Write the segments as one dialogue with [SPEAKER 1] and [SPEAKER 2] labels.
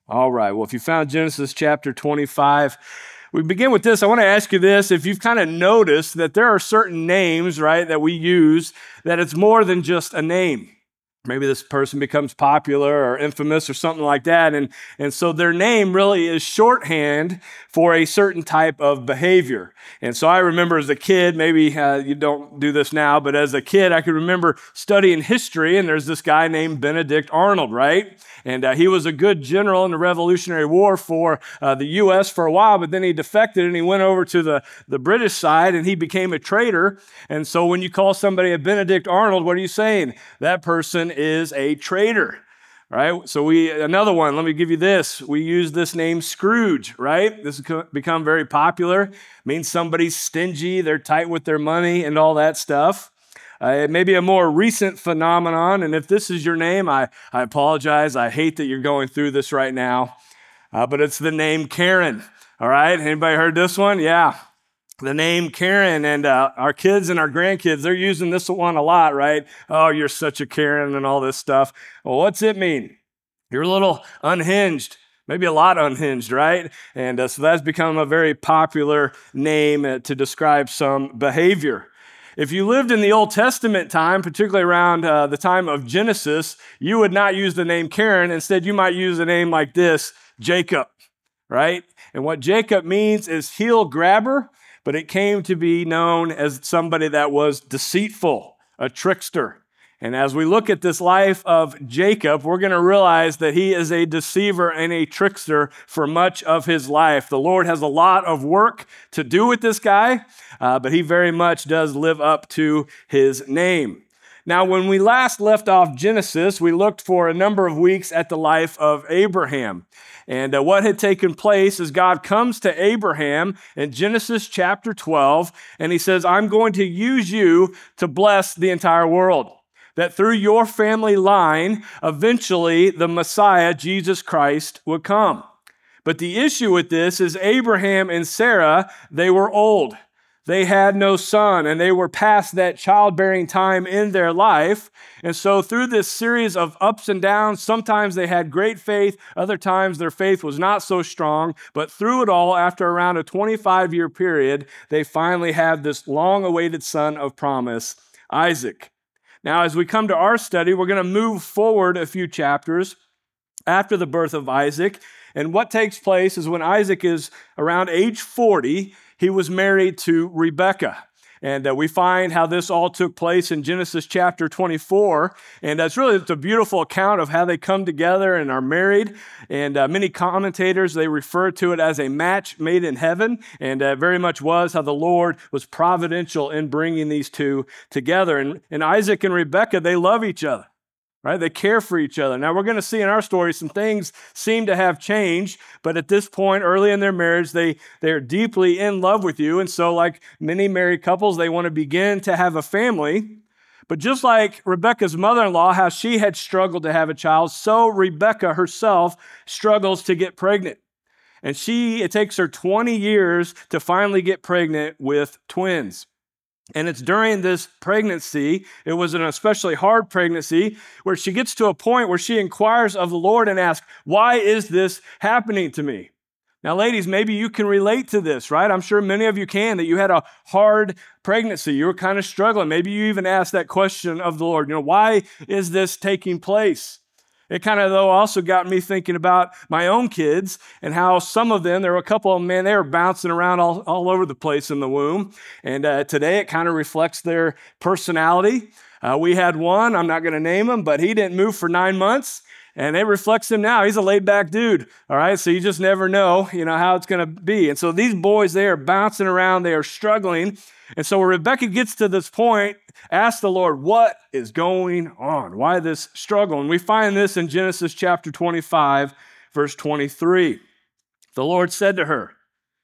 [SPEAKER 1] All right. Well, if you found Genesis chapter 25, we begin with this. I want to ask you this. If you've kind of noticed that there are certain names, right, that we use, that it's more than just a name. Maybe this person becomes popular or infamous or something like that. And so their name really is shorthand for a certain type of behavior. And so I remember as a kid, maybe you don't do this now, but as a kid, I could remember studying history, and there's this guy named Benedict Arnold, right? And he was a good general in the Revolutionary War for the U.S. for a while, but then he defected and he went over to the British side and he became a traitor. And so when you call somebody a Benedict Arnold, what are you saying? That person is a traitor, right? So another one, let me give you this. We use this name Scrooge, right? This has become very popular. It means somebody's stingy, they're tight with their money and all that stuff. It may be a more recent phenomenon, and if this is your name, I apologize. I hate that you're going through this right now, but it's the name Karen, all right? Anybody heard this one? Yeah, the name Karen, and our kids and our grandkids, they're using this one a lot, right? Oh, you're such a Karen and all this stuff. Well, what's it mean? You're a little unhinged. Maybe a lot unhinged, right? And so that's become a very popular name to describe some behavior. If you lived in the Old Testament time, particularly around the time of Genesis, you would not use the name Karen. Instead, you might use a name like this, Jacob, right? And what Jacob means is heel grabber, but it came to be known as somebody that was deceitful, a trickster. And as we look at this life of Jacob, we're going to realize that he is a deceiver and a trickster for much of his life. The Lord has a lot of work to do with this guy, but he very much does live up to his name. Now, when we last left off Genesis, we looked for a number of weeks at the life of Abraham. And what had taken place is God comes to Abraham in Genesis chapter 12, and he says, I'm going to use you to bless the entire world. That through your family line, eventually the Messiah, Jesus Christ, would come. But the issue with this is Abraham and Sarah, they were old. They had no son, and they were past that childbearing time in their life. And so through this series of ups and downs, sometimes they had great faith, other times their faith was not so strong. But through it all, after around a 25-year period, they finally had this long-awaited son of promise, Isaac. Now, as we come to our study, we're going to move forward a few chapters after the birth of Isaac. And what takes place is when Isaac is around age 40, he was married to Rebekah. And we find how this all took place in Genesis chapter 24. And it's a beautiful account of how they come together and are married. And many commentators, they refer to it as a match made in heaven. And very much was how the Lord was providential in bringing these two together. And Isaac and Rebekah, they love each other. Right? They care for each other. Now, we're going to see in our story some things seem to have changed, but at this point, early in their marriage, they're deeply in love with you. And so, like many married couples, they want to begin to have a family. But just like Rebekah's mother-in-law, how she had struggled to have a child, so Rebekah herself struggles to get pregnant. And it takes her 20 years to finally get pregnant with twins. And it's during this pregnancy, it was an especially hard pregnancy, where she gets to a point where she inquires of the Lord and asks, why is this happening to me? Now, ladies, maybe you can relate to this, right? I'm sure many of you can, that you had a hard pregnancy. You were kind of struggling. Maybe you even asked that question of the Lord, why is this taking place? It kind of, though, also got me thinking about my own kids and how some of them, there were a couple of them, man, they were bouncing around all over the place in the womb. And today it kind of reflects their personality. We had one, I'm not going to name him, but he didn't move for 9 months. And it reflects him now. He's a laid-back dude, all right? So you just never know, how it's going to be. And so these boys, they are bouncing around. They are struggling. And so when Rebekah gets to this point, ask the Lord, what is going on? Why this struggle? And we find this in Genesis chapter 25, verse 23. The Lord said to her,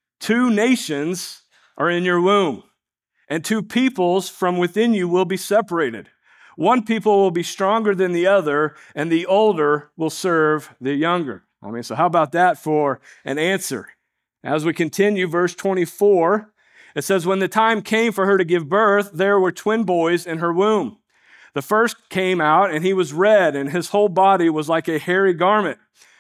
[SPEAKER 1] 2 nations are in your womb, and 2 peoples from within you will be separated. One people will be stronger than the other, and the older will serve the younger. So how about that for an answer? As we continue, verse 24, it says, when the time came for her to give birth, there were twin boys in her womb. The first came out, and he was red, and his whole body was like a hairy garment.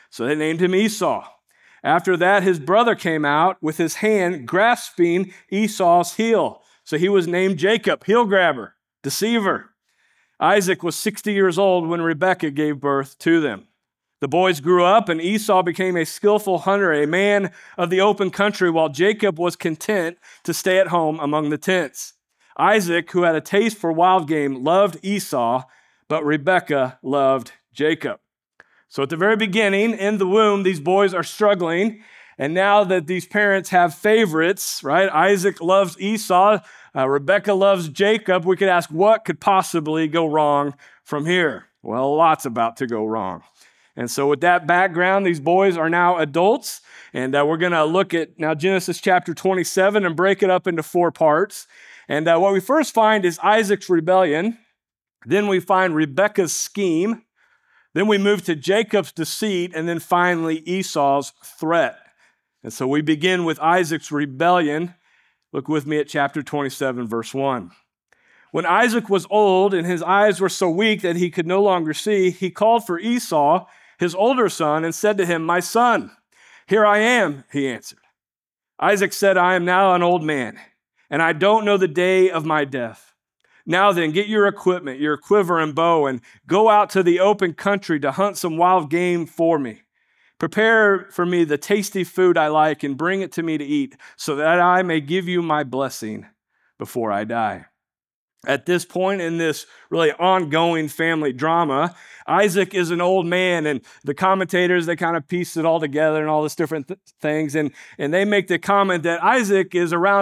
[SPEAKER 1] So they named him Esau. After that, his brother came out with his hand grasping Esau's heel. So he was named Jacob, heel grabber, deceiver. Isaac was 60 years old when Rebekah gave birth to them. The boys grew up, and Esau became a skillful hunter, a man of the open country, while Jacob was content to stay at home among the tents. Isaac, who had a taste for wild game, loved Esau, but Rebekah loved Jacob. So at the very beginning, in the womb, these boys are struggling. And now that these parents have favorites, right? Isaac loves Esau, Rebekah loves Jacob. We could ask, what could possibly go wrong from here? Well, lots about to go wrong. And so with that background, these boys are now adults. And we're going to look at now Genesis chapter 27 and break it up into 4 parts. And what we first find is Isaac's rebellion. Then we find Rebekah's scheme. Then we move to Jacob's deceit, and then finally Esau's threat. And so we begin with Isaac's rebellion. Look with me at chapter 27, verse 1. When Isaac was old and his eyes were so weak that he could no longer see, he called for Esau, his older son, and said to him, "My son, here I am," he answered. Isaac said, "I am now an old man, and I don't know the day of my death. Now then, get your equipment, your quiver and bow, and go out to the open country to hunt some wild game for me. Prepare for me the tasty food I like and bring it to me to eat, so that I may give you my blessing before I die." At this point in this really ongoing family drama, Isaac is an old man, and the commentators, they kind of piece it all together and all this different things, and they make the comment that Isaac is around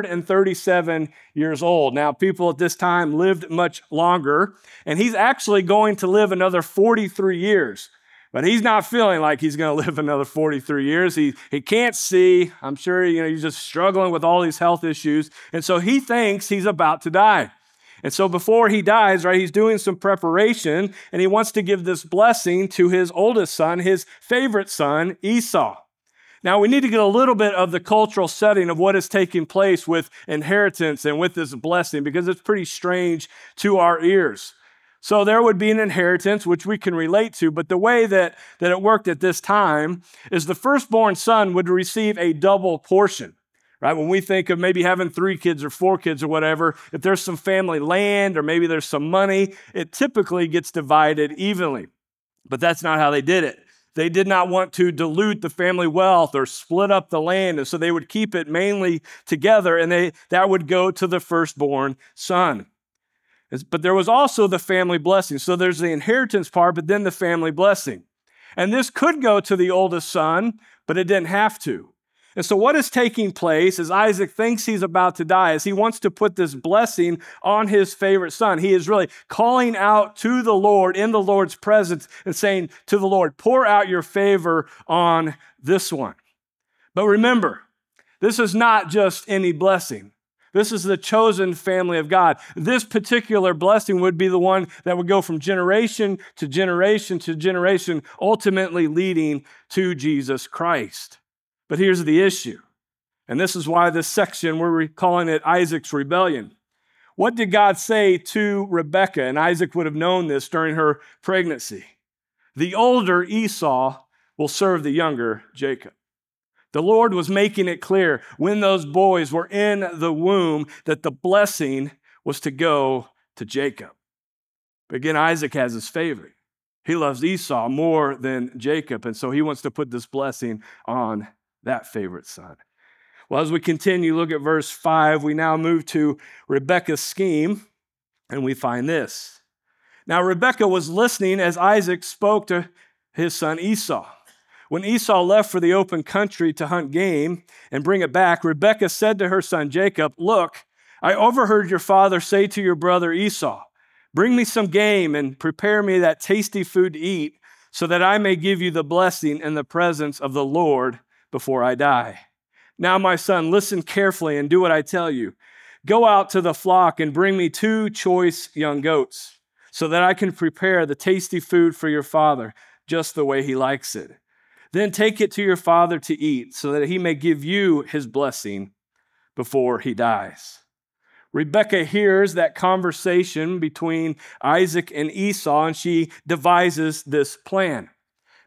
[SPEAKER 1] 137 years old. Now, people at this time lived much longer, and he's actually going to live another 43 years. But he's not feeling like he's going to live another 43 years. He can't see. I'm sure he's just struggling with all these health issues, and so he thinks he's about to die. And so before he dies, right, he's doing some preparation, and he wants to give this blessing to his oldest son, his favorite son, Esau. Now, we need to get a little bit of the cultural setting of what is taking place with inheritance and with this blessing, because it's pretty strange to our ears. So there would be an inheritance, which we can relate to, but the way that it worked at this time is the firstborn son would receive a double portion. Right? When we think of maybe having 3 kids or 4 kids or whatever, if there's some family land or maybe there's some money, it typically gets divided evenly. But that's not how they did it. They did not want to dilute the family wealth or split up the land, and so they would keep it mainly together, and that would go to the firstborn son. But there was also the family blessing. So there's the inheritance part, but then the family blessing. And this could go to the oldest son, but it didn't have to. And so what is taking place is Isaac thinks he's about to die, as he wants to put this blessing on his favorite son. He is really calling out to the Lord in the Lord's presence and saying to the Lord, "Pour out your favor on this one." But remember, this is not just any blessing. This is the chosen family of God. This particular blessing would be the one that would go from generation to generation to generation, ultimately leading to Jesus Christ. But here's the issue, and this is why this section, we're calling it Isaac's rebellion. What did God say to Rebekah? And Isaac would have known this during her pregnancy. The older Esau will serve the younger Jacob. The Lord was making it clear when those boys were in the womb that the blessing was to go to Jacob. But again, Isaac has his favorite. He loves Esau more than Jacob, and so he wants to put this blessing on that favorite son. Well, as we continue, look at verse 5. We now move to Rebekah's scheme, and we find this. Now, Rebekah was listening as Isaac spoke to his son Esau. When Esau left for the open country to hunt game and bring it back, Rebekah said to her son Jacob, "Look, I overheard your father say to your brother Esau, 'Bring me some game and prepare me that tasty food to eat, so that I may give you the blessing in the presence of the Lord before I die.' Now, my son, listen carefully and do what I tell you. Go out to the flock and bring me 2 choice young goats, so that I can prepare the tasty food for your father, just the way he likes it. Then take it to your father to eat, so that he may give you his blessing before he dies." Rebekah hears that conversation between Isaac and Esau, and she devises this plan.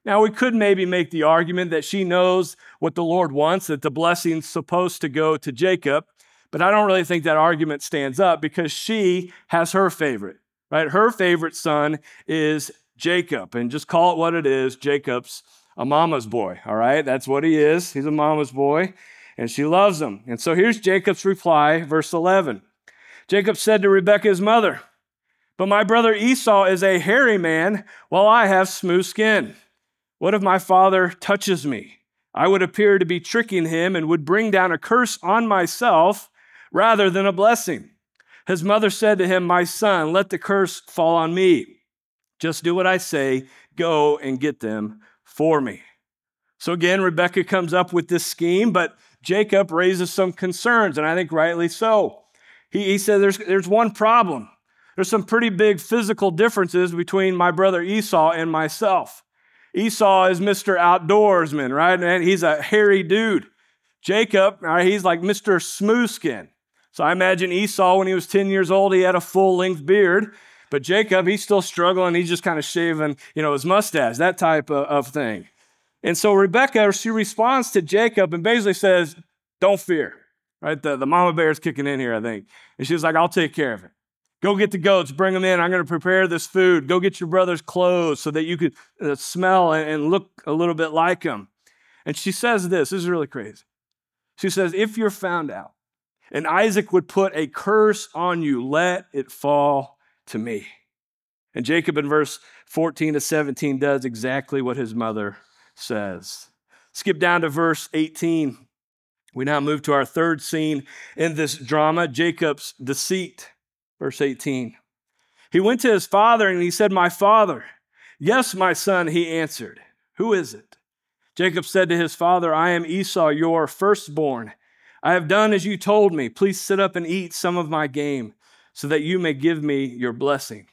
[SPEAKER 1] Now, we could maybe make the argument that she knows what the Lord wants, that the blessing's supposed to go to Jacob, but I don't really think that argument stands up because she has her favorite, right? Her favorite son is Jacob, and just call it what it is. Jacob's a mama's boy, all right? That's what he is. He's a mama's boy, and she loves him. And so here's Jacob's reply, verse 11. Jacob said to Rebekah, his mother, "But my brother Esau is a hairy man, while I have smooth skin. What if my father touches me? I would appear to be tricking him and would bring down a curse on myself rather than a blessing." His mother said to him, "My son, let the curse fall on me. Just do what I say. Go and get them for me." So again, Rebekah comes up with this scheme, but Jacob raises some concerns, and I think rightly so. He said there's one problem. There's some pretty big physical differences between my brother Esau and myself. Esau is Mr. Outdoorsman, right? And he's a hairy dude. Jacob, right, he's like Mr. Smoothskin. So I imagine Esau, when he was 10 years old, he had a full-length beard. But Jacob, he's still struggling. He's just kind of shaving, his mustache, that type of thing. And so Rebekah, she responds to Jacob and basically says, "Don't fear." Right? The mama bear is kicking in here, I think. And she's like, "I'll take care of it. Go get the goats, bring them in. I'm going to prepare this food. Go get your brother's clothes so that you could smell and look a little bit like him." And she says this is really crazy. She says, "If you're found out and Isaac would put a curse on you, let it fall to me." And Jacob in verse 14 to 17 does exactly what his mother says. Skip down to verse 18. We now move to our third scene in this drama, Jacob's deceit. Verse 18. He went to his father and he said, "My father." "Yes, my son," he answered. "Who is it?" Jacob said to his father, "I am Esau, your firstborn. I have done as you told me. Please sit up and eat some of my game so that you may give me your blessing."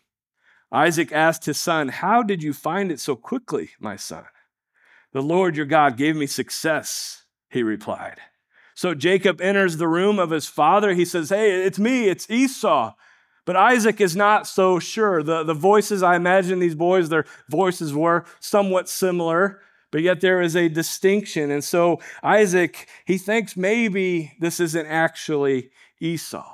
[SPEAKER 1] Isaac asked his son, "How did you find it so quickly, my son?" "The Lord your God gave me success," he replied. So Jacob enters the room of his father. He says, "Hey, it's me, it's Esau." But Isaac is not so sure. The voices, I imagine these boys, their voices were somewhat similar, but yet there is a distinction. And so Isaac, he thinks maybe this isn't actually Esau.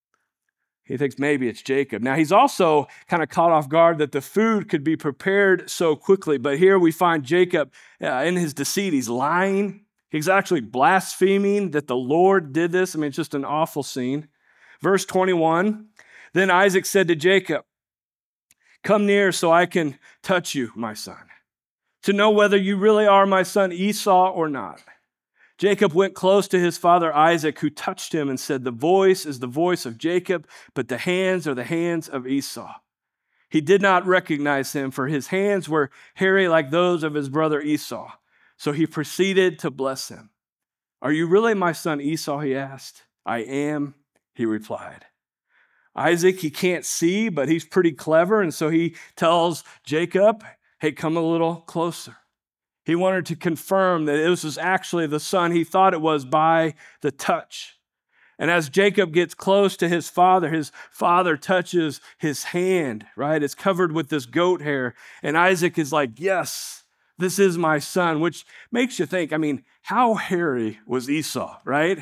[SPEAKER 1] He thinks maybe it's Jacob. Now, he's also kind of caught off guard that the food could be prepared so quickly. But here we find Jacob in his deceit. He's lying. He's actually blaspheming that the Lord did this. I mean, it's just an awful scene. Verse 21, then Isaac said to Jacob, "Come near so I can touch you, my son, to know whether you really are my son Esau or not." Jacob went close to his father Isaac, who touched him and said, "The voice is the voice of Jacob, but the hands are the hands of Esau." He did not recognize him, for his hands were hairy like those of his brother Esau. So he proceeded to bless him. "Are you really my son Esau?" he asked. "I am," he replied. Isaac, he can't see, but he's pretty clever, and so he tells Jacob, "Hey, come a little closer." He wanted to confirm that this was actually the son he thought it was by the touch. And as Jacob gets close to his father touches his hand, right? It's covered with this goat hair. And Isaac is like, "Yes, this is my son," which makes you think, how hairy was Esau, right?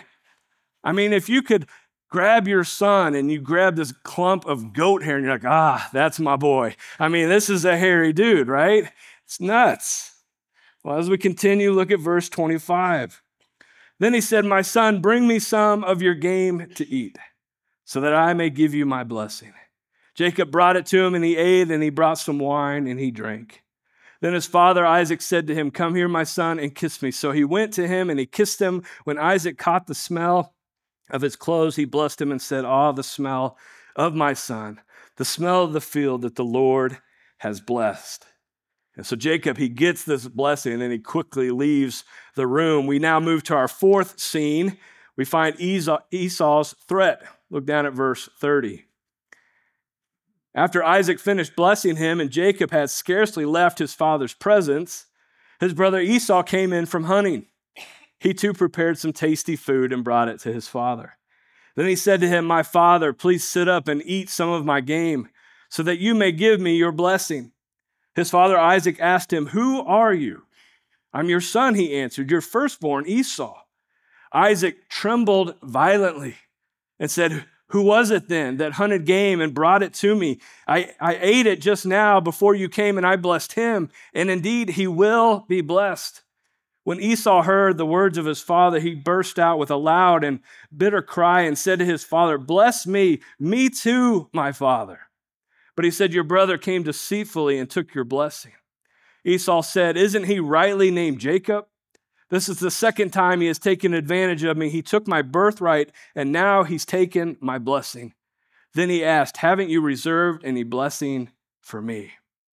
[SPEAKER 1] If you could grab your son and you grab this clump of goat hair and you're like, that's my boy. This is a hairy dude, right? It's nuts. Well, as we continue, look at verse 25. Then he said, "My son, bring me some of your game to eat, so that I may give you my blessing." Jacob brought it to him, and he ate, and he brought some wine, and he drank. Then his father Isaac said to him, "Come here, my son, and kiss me." So he went to him, and he kissed him. When Isaac caught the smell of his clothes, he blessed him and said, the smell of my son, the smell of the field that the Lord has blessed." And so Jacob, he gets this blessing, and then he quickly leaves the room. We now move to our fourth scene. We find Esau's threat. Look down at verse 30. After Isaac finished blessing him, and Jacob had scarcely left his father's presence, his brother Esau came in from hunting. He too prepared some tasty food and brought it to his father. Then he said to him, "My father, please sit up and eat some of my game, so that you may give me your blessing." His father Isaac asked him, "Who are you?" "I'm your son," he answered, "your firstborn Esau." Isaac trembled violently and said, "Who was it then that hunted game and brought it to me? I ate it just now before you came, and I blessed him, and indeed he will be blessed." When Esau heard the words of his father, he burst out with a loud and bitter cry and said to his father, "Bless me too, my father." But he said, "Your brother came deceitfully and took your blessing." Esau said, "Isn't he rightly named Jacob? This is the second time he has taken advantage of me. He took my birthright, and now he's taken my blessing." Then he asked, "Haven't you reserved any blessing for me?"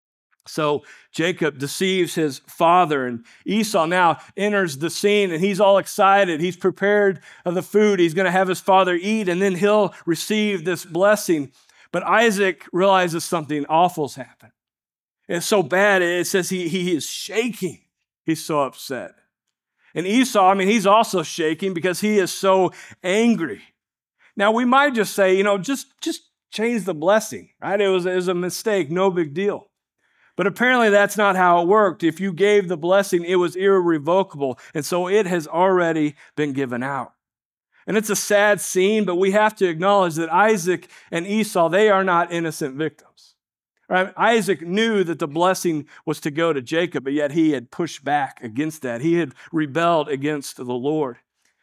[SPEAKER 1] So Jacob deceives his father, and Esau now enters the scene, and he's all excited. He's prepared the food he's going to have his father eat, and then he'll receive this blessing. But Isaac realizes something awful's happened. It's so bad, it says he is shaking. He's so upset. And Esau, he's also shaking because he is so angry. Now, we might just say, just change the blessing, right? It was a mistake, no big deal. But apparently that's not how it worked. If you gave the blessing, it was irrevocable. And so it has already been given out. And it's a sad scene, but we have to acknowledge that Isaac and Esau, they are not innocent victims. Right? Isaac knew that the blessing was to go to Jacob, but yet he had pushed back against that. He had rebelled against the Lord.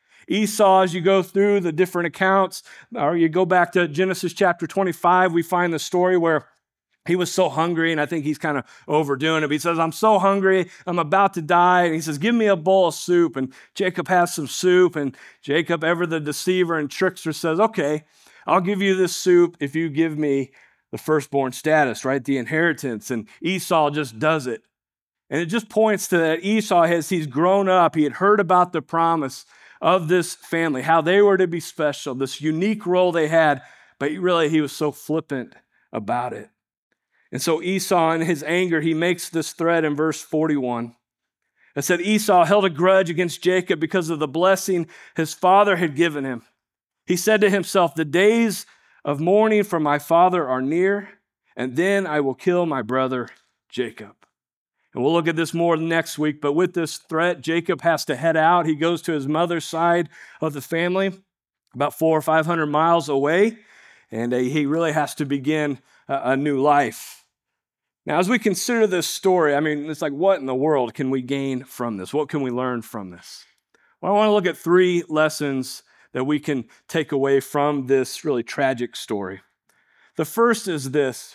[SPEAKER 1] Esau, as you go through the different accounts, or you go back to Genesis chapter 25, we find the story where he was so hungry, and I think he's kind of overdoing it. But he says, "I'm so hungry, I'm about to die." And he says, "Give me a bowl of soup." And Jacob has some soup, and Jacob, ever the deceiver and trickster, says, "Okay, I'll give you this soup if you give me the firstborn status," right? The inheritance. And Esau just does it. And it just points to that Esau, he's grown up, he had heard about the promise of this family, how they were to be special, this unique role they had, but really he was so flippant about it. And so Esau, in his anger, he makes this threat in verse 41. It said, Esau held a grudge against Jacob because of the blessing his father had given him. He said to himself, "The days of mourning for my father are near, and then I will kill my brother Jacob." And we'll look at this more next week, but with this threat, Jacob has to head out. He goes to his mother's side of the family, about 400 or 500 miles away, and he really has to begin a new life. Now, as we consider this story, it's like, what in the world can we gain from this? What can we learn from this? Well, I want to look at 3 lessons that we can take away from this really tragic story. The first is this: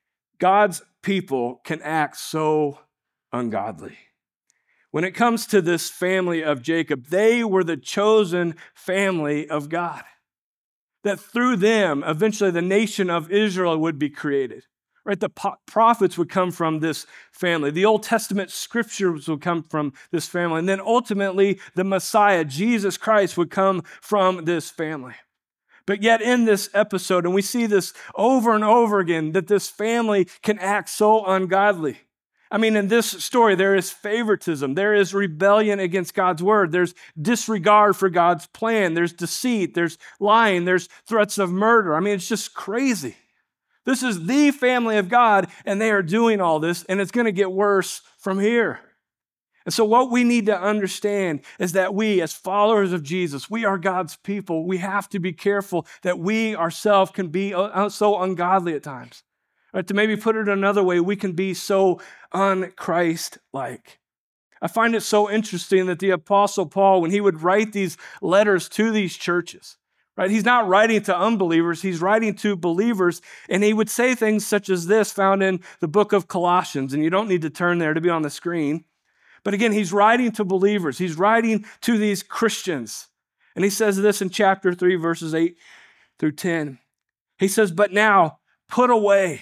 [SPEAKER 1] God's people can act so ungodly. When it comes to this family of Jacob, they were the chosen family of God. That through them, eventually the nation of Israel would be created. Right? The prophets would come from this family. The Old Testament scriptures would come from this family. And then ultimately, the Messiah, Jesus Christ, would come from this family. But yet in this episode, and we see this over and over again, that this family can act so ungodly. In this story, there is favoritism. There is rebellion against God's word. There's disregard for God's plan. There's deceit. There's lying. There's threats of murder. It's just crazy. This is the family of God, and they are doing all this, and it's going to get worse from here. And so what we need to understand is that we, as followers of Jesus, we are God's people. We have to be careful that we ourselves can be so ungodly at times. Right? To maybe put it another way, we can be so un-Christ-like. I find it so interesting that the Apostle Paul, when he would write these letters to these churches, right? He's not writing to unbelievers, he's writing to believers, and he would say things such as this found in the book of Colossians, and you don't need to turn there to be on the screen. But again, he's writing to believers, he's writing to these Christians. And he says this in chapter 3, verses 8 through 10. He says, "But now put away,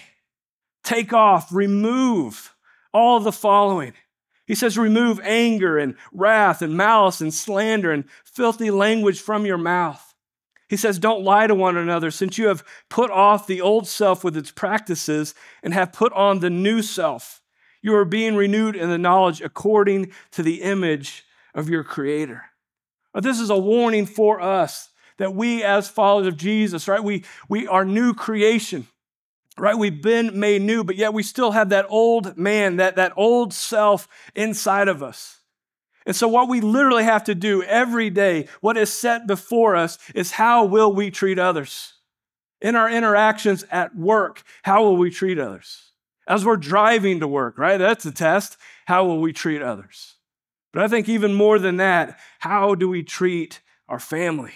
[SPEAKER 1] take off, remove all the following." He says, "Remove anger and wrath and malice and slander and filthy language from your mouth." He says, "Don't lie to one another, since you have put off the old self with its practices and have put on the new self. You are being renewed in the knowledge according to the image of your Creator." But this is a warning for us that we as followers of Jesus, right? We are new creation. right? We've been made new, but yet we still have that old man, that old self inside of us. And so what we literally have to do every day, what is set before us, is how will we treat others? In our interactions at work, how will we treat others? As we're driving to work, right? That's a test. How will we treat others? But I think even more than that, how do we treat our family?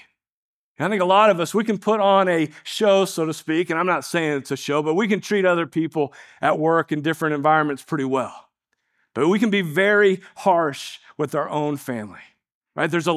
[SPEAKER 1] I think a lot of us, we can put on a show, so to speak, and I'm not saying it's a show, but we can treat other people at work in different environments pretty well. But we can be very harsh with our own family, right? There's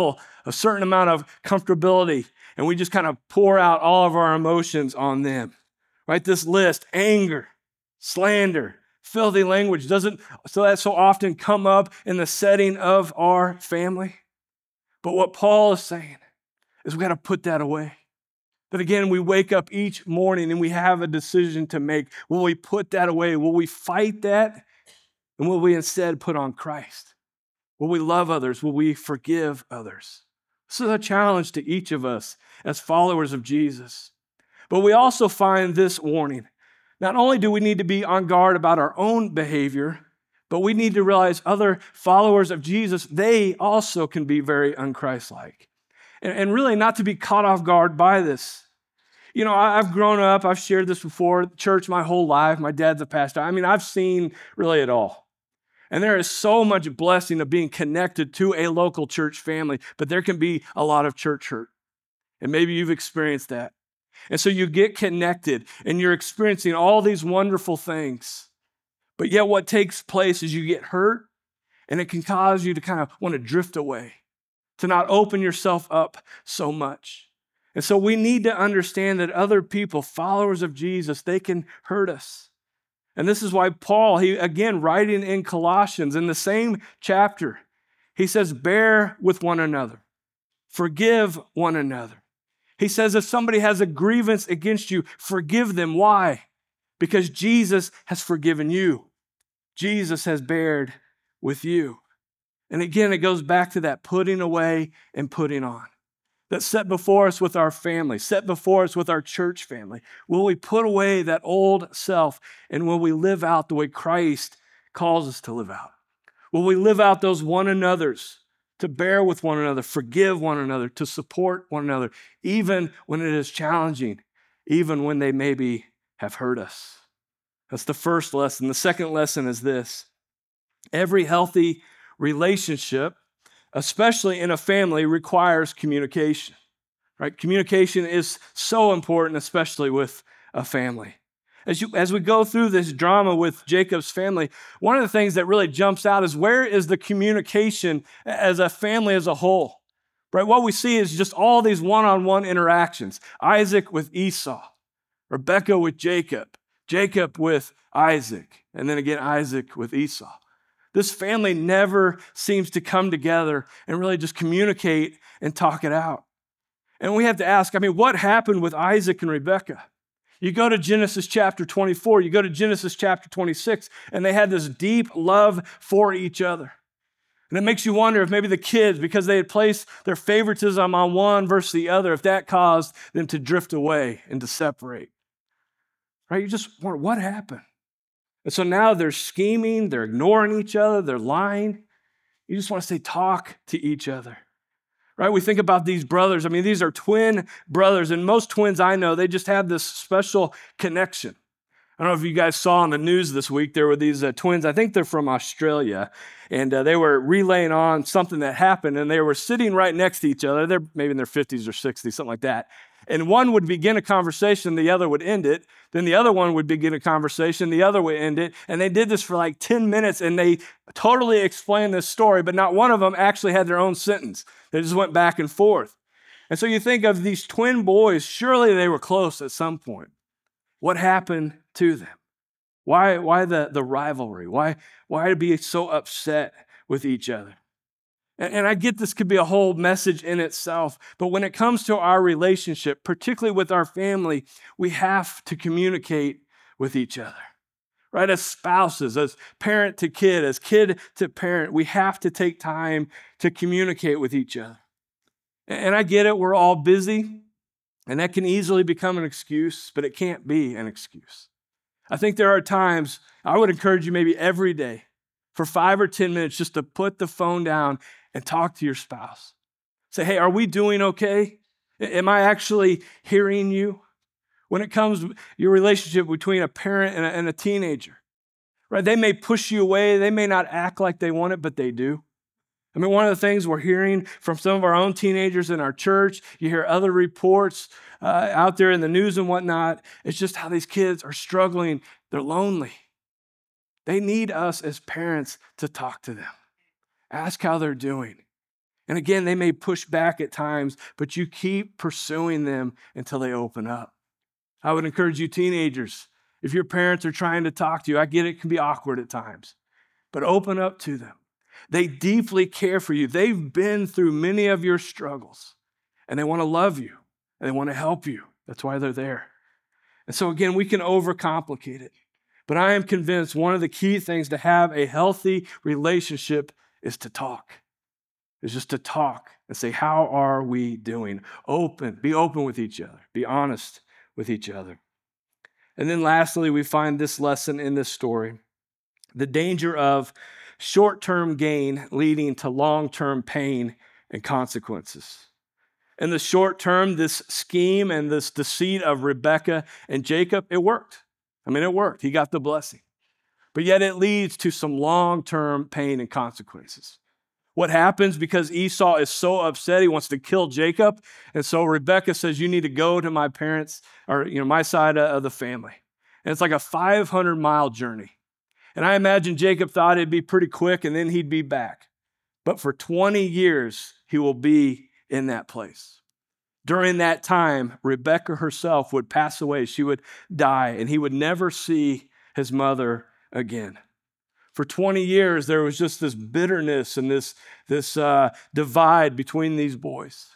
[SPEAKER 1] a certain amount of comfortability, and we just kind of pour out all of our emotions on them, right? This list, anger, slander, filthy language, doesn't so often come up in the setting of our family. But what Paul is saying is we got to put that away. That again, we wake up each morning and we have a decision to make. Will we put that away? Will we fight that? And will we instead put on Christ? Will we love others? Will we forgive others? This is a challenge to each of us as followers of Jesus. But we also find this warning. Not only do we need to be on guard about our own behavior, but we need to realize other followers of Jesus, they also can be very unchristlike. And really not to be caught off guard by this. You know, I've grown up, I've shared this before, church my whole life. My dad's a pastor. I mean, I've seen really it all. And there is so much blessing of being connected to a local church family, but there can be a lot of church hurt. And maybe you've experienced that. And so you get connected and you're experiencing all these wonderful things. But yet what takes place is you get hurt and it can cause you to kind of want to drift away, to not open yourself up so much. And so we need to understand that other people, followers of Jesus, they can hurt us. And this is why Paul, he again, writing in Colossians, in the same chapter, he says, bear with one another, forgive one another. He says, if somebody has a grievance against you, forgive them. Why? Because Jesus has forgiven you. Jesus has bared with you. And again, it goes back to that putting away and putting on. That's set before us with our family, set before us with our church family. Will we put away that old self and will we live out the way Christ calls us to live out? Will we live out those one another's, to bear with one another, forgive one another, to support one another, even when it is challenging, even when they maybe have hurt us? That's the first lesson. The second lesson is this. Every healthy relationship, especially in a family, requires communication, right? Communication is so important, especially with a family. As we go through this drama with Jacob's family, one of the things that really jumps out is where is the communication as a family as a whole, right? What we see is just all these one-on-one interactions. Isaac with Esau, Rebekah with Jacob, Jacob with Isaac, and then again Isaac with Esau. This family never seems to come together and really just communicate and talk it out. And we have to ask, what happened with Isaac and Rebekah? You go to Genesis chapter 24, you go to Genesis chapter 26, and they had this deep love for each other. And it makes you wonder if maybe the kids, because they had placed their favoritism on one versus the other, if that caused them to drift away and to separate. Right? You just wonder, what happened? And so now they're scheming, they're ignoring each other, they're lying. You just want to say, talk to each other, right? We think about these brothers. These are twin brothers, and most twins I know, they just have this special connection. I don't know if you guys saw on the news this week, there were these twins, I think they're from Australia, and they were relaying on something that happened, and they were sitting right next to each other. They're maybe in their 50s or 60s, something like that. And one would begin a conversation, the other would end it. Then the other one would begin a conversation, the other would end it. And they did this for like 10 minutes, and they totally explained this story, but not one of them actually had their own sentence. They just went back and forth. And so you think of these twin boys, surely they were close at some point. What happened to them? Why the rivalry? Why be so upset with each other? And I get this could be a whole message in itself, but when it comes to our relationship, particularly with our family, we have to communicate with each other, right? As spouses, as parent to kid, as kid to parent, we have to take time to communicate with each other. And I get it, we're all busy. And that can easily become an excuse, but it can't be an excuse. I think there are times, I would encourage you maybe every day for 5 or 10 minutes just to put the phone down and talk to your spouse. Say, hey, are we doing okay? Am I actually hearing you? When it comes to your relationship between a parent and a teenager, right? They may push you away. They may not act like they want it, but they do. I mean, one of the things we're hearing from some of our own teenagers in our church, you hear other reports out there in the news and whatnot, it's just how these kids are struggling. They're lonely. They need us as parents to talk to them. Ask how they're doing. And again, they may push back at times, but you keep pursuing them until they open up. I would encourage you teenagers, if your parents are trying to talk to you, I get it can be awkward at times, but open up to them. They deeply care for you. They've been through many of your struggles, and they want to love you, and they want to help you. That's why they're there. And so again, we can overcomplicate it, but I am convinced one of the key things to have a healthy relationship is to talk. Is just to talk and say, how are we doing? Be open with each other. Be honest with each other. And then lastly, we find this lesson in this story, the danger of short-term gain leading to long-term pain and consequences. In the short term, this scheme and this deceit of Rebekah and Jacob, it worked. I mean, it worked. He got the blessing. But yet it leads to some long-term pain and consequences. What happens because Esau is so upset, he wants to kill Jacob. And so Rebekah says, you need to go to my parents or my side of the family. And it's like a 500-mile journey. And I imagine Jacob thought it'd be pretty quick and then he'd be back. But for 20 years, he will be in that place. During that time, Rebekah herself would pass away. She would die, and he would never see his mother again. For 20 years, there was just this bitterness and this divide between these boys.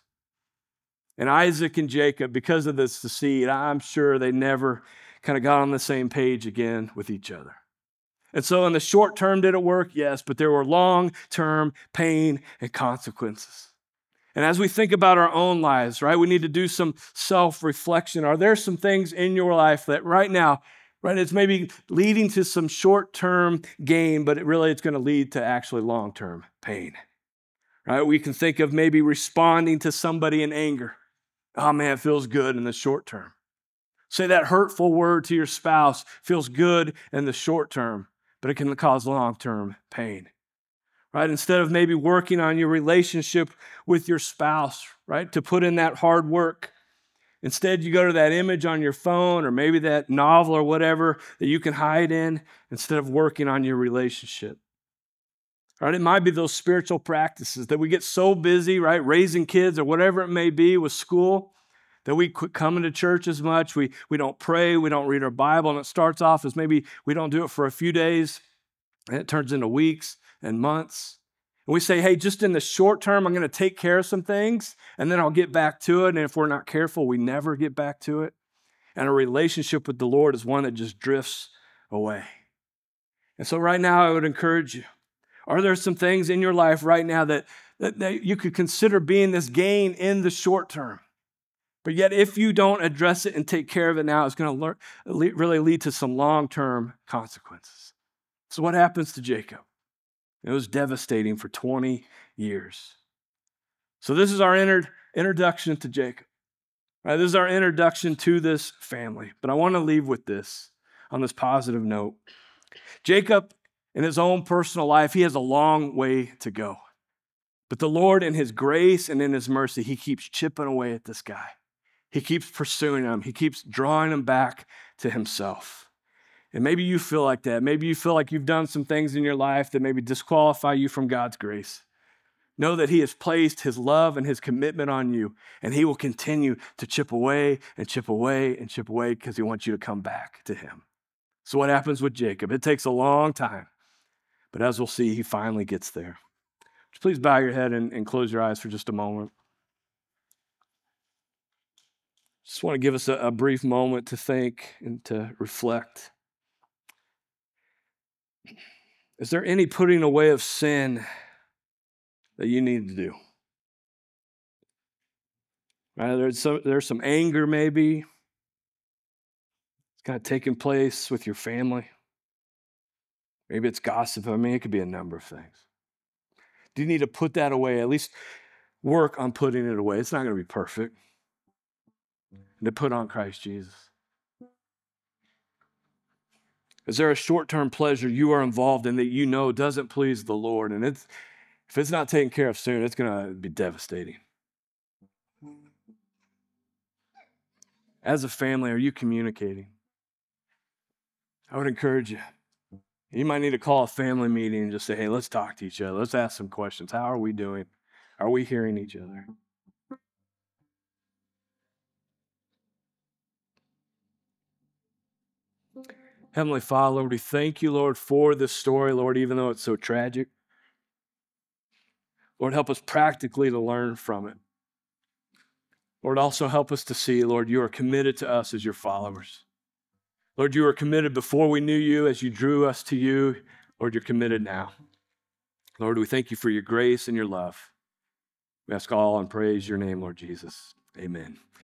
[SPEAKER 1] And Isaac and Jacob, because of this deceit, I'm sure they never kind of got on the same page again with each other. And so in the short term, did it work? Yes, but there were long-term pain and consequences. And as we think about our own lives, right, we need to do some self-reflection. Are there some things in your life that right now, right, it's maybe leading to some short-term gain, but it's going to lead to actually long-term pain, right? We can think of maybe responding to somebody in anger. Oh man, it feels good in the short term. Say that hurtful word to your spouse feels good in the short term, but it can cause long-term pain, right? Instead of maybe working on your relationship with your spouse, right, to put in that hard work, instead, you go to that image on your phone or maybe that novel or whatever that you can hide in instead of working on your relationship. Right? It might be those spiritual practices that we get so busy, right, raising kids or whatever it may be with school, that we quit coming to church as much. We don't pray, we don't read our Bible, and it starts off as maybe we don't do it for a few days, and it turns into weeks and months. And we say, hey, just in the short term, I'm going to take care of some things, and then I'll get back to it. And if we're not careful, we never get back to it. And a relationship with the Lord is one that just drifts away. And so right now, I would encourage you, are there some things in your life right now that you could consider being this gain in the short term? But yet, if you don't address it and take care of it now, it's going to really lead to some long-term consequences. So what happens to Jacob? It was devastating for 20 years. So this is our introduction to Jacob. Right? This is our introduction to this family. But I want to leave with this, on this positive note. Jacob, in his own personal life, he has a long way to go. But the Lord, in his grace and in his mercy, he keeps chipping away at this guy. He keeps pursuing him. He keeps drawing him back to himself. And maybe you feel like that. Maybe you feel like you've done some things in your life that maybe disqualify you from God's grace. Know that he has placed his love and his commitment on you, and he will continue to chip away and chip away and chip away because he wants you to come back to him. So what happens with Jacob? It takes a long time, but as we'll see, he finally gets there. Please bow your head and close your eyes for just a moment. Just want to give us a brief moment to think and to reflect. Is there any putting away of sin that you need to do? Right? There's some anger maybe. It's kind of taking place with your family. Maybe it's gossip. I mean, it could be a number of things. Do you need to put that away? At least work on putting it away. It's not going to be perfect. And to put on Christ Jesus. Is there a short-term pleasure you are involved in that you know doesn't please the Lord? And if it's not taken care of soon, it's going to be devastating. As a family, are you communicating? I would encourage you. You might need to call a family meeting and just say, hey, let's talk to each other. Let's ask some questions. How are we doing? Are we hearing each other? Heavenly Father, Lord, we thank you, Lord, for this story, Lord, even though it's so tragic. Lord, help us practically to learn from it. Lord, also help us to see, Lord, you are committed to us as your followers. Lord, you were committed before we knew you as you drew us to you. Lord, you're committed now. Lord, we thank you for your grace and your love. We ask all and praise your name, Lord Jesus. Amen.